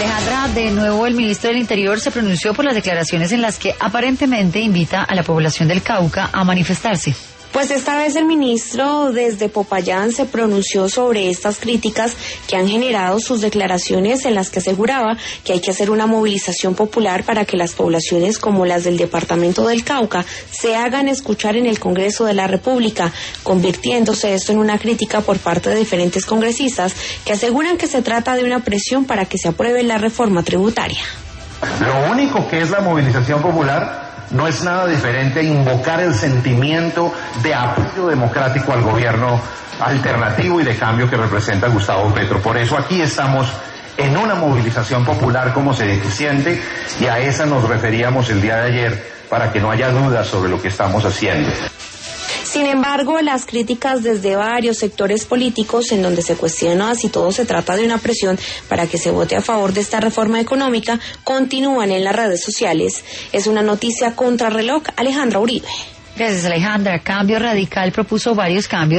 Alejandra, de nuevo el ministro del Interior se pronunció por las declaraciones en las que aparentemente invita a la población del Cauca a manifestarse. Pues esta vez el ministro desde Popayán se pronunció sobre estas críticas que han generado sus declaraciones en las que aseguraba que hay que hacer una movilización popular para que las poblaciones como las del departamento del Cauca se hagan escuchar en el Congreso de la República, convirtiéndose esto en una crítica por parte de diferentes congresistas que aseguran que se trata de una presión para que se apruebe la reforma tributaria. Lo único que es la movilización popular no es nada diferente a invocar el sentimiento de apoyo democrático al gobierno alternativo y de cambio que representa Gustavo Petro. Por eso aquí estamos en una movilización popular como se siente, y a esa nos referíamos el día de ayer para que no haya dudas sobre lo que estamos haciendo. Sin embargo, las críticas desde varios sectores políticos en donde se cuestiona si todo se trata de una presión para que se vote a favor de esta reforma económica continúan en las redes sociales. Es una noticia contrarreloj. Alejandra Uribe. Gracias, Alejandra. Cambio Radical propuso varios cambios